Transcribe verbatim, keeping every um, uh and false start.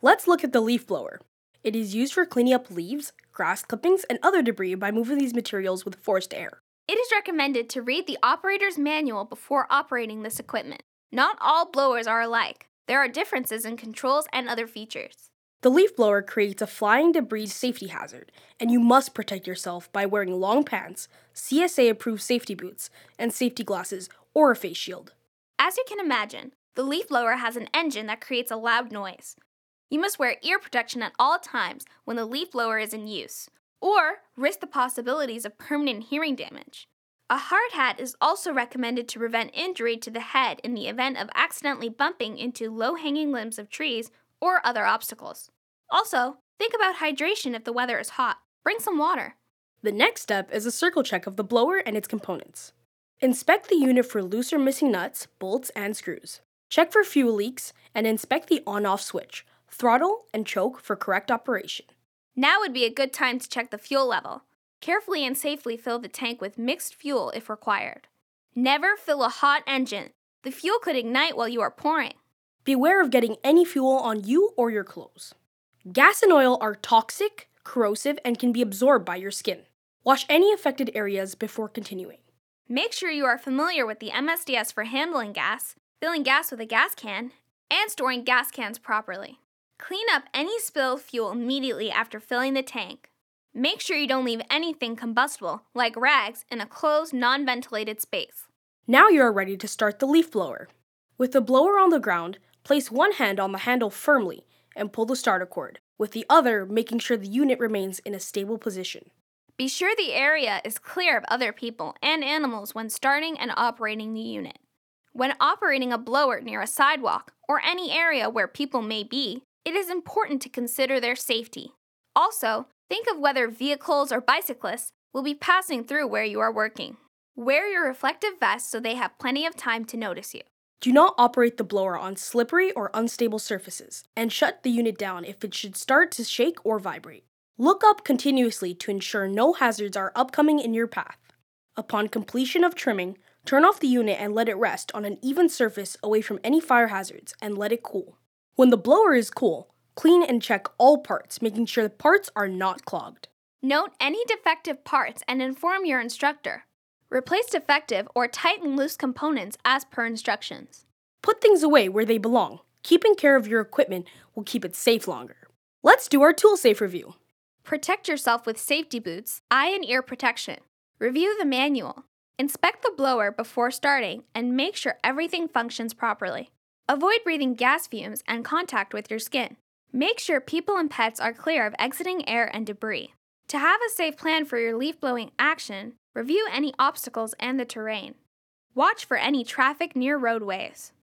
Let's look at the leaf blower. It is used for cleaning up leaves, grass clippings, and other debris by moving these materials with forced air. It is recommended to read the operator's manual before operating this equipment. Not all blowers are alike. There are differences in controls and other features. The leaf blower creates a flying debris safety hazard, and you must protect yourself by wearing long pants, C S A-approved safety boots, and safety glasses or a face shield. As you can imagine, the leaf blower has an engine that creates a loud noise. You must wear ear protection at all times when the leaf blower is in use, or risk the possibilities of permanent hearing damage. A hard hat is also recommended to prevent injury to the head in the event of accidentally bumping into low-hanging limbs of trees or other obstacles. Also, think about hydration if the weather is hot. Bring some water. The next step is a circle check of the blower and its components. Inspect the unit for loose or missing nuts, bolts, and screws. Check for fuel leaks and inspect the on-off switch, throttle, and choke for correct operation. Now would be a good time to check the fuel level. Carefully and safely fill the tank with mixed fuel if required. Never fill a hot engine. The fuel could ignite while you are pouring. Beware of getting any fuel on you or your clothes. Gas and oil are toxic, corrosive, and can be absorbed by your skin. Wash any affected areas before continuing. Make sure you are familiar with the M S D S for handling gas, filling gas with a gas can, and storing gas cans properly. Clean up any spilled fuel immediately after filling the tank. Make sure you don't leave anything combustible, like rags, in a closed, non-ventilated space. Now you are ready to start the leaf blower. With the blower on the ground, place one hand on the handle firmly and pull the starter cord, with the other making sure the unit remains in a stable position. Be sure the area is clear of other people and animals when starting and operating the unit. When operating a blower near a sidewalk or any area where people may be, it is important to consider their safety. Also, think of whether vehicles or bicyclists will be passing through where you are working. Wear your reflective vest so they have plenty of time to notice you. Do not operate the blower on slippery or unstable surfaces, and shut the unit down if it should start to shake or vibrate. Look up continuously to ensure no hazards are upcoming in your path. Upon completion of trimming, turn off the unit and let it rest on an even surface away from any fire hazards and let it cool. When the blower is cool, clean and check all parts, making sure the parts are not clogged. Note any defective parts and inform your instructor. Replace defective or tighten loose components as per instructions. Put things away where they belong. Keeping care of your equipment will keep it safe longer. Let's do our tool safe review. Protect yourself with safety boots, eye and ear protection. Review the manual. Inspect the blower before starting and make sure everything functions properly. Avoid breathing gas fumes and contact with your skin. Make sure people and pets are clear of exiting air and debris. To have a safe plan for your leaf blowing action, review any obstacles and the terrain. Watch for any traffic near roadways.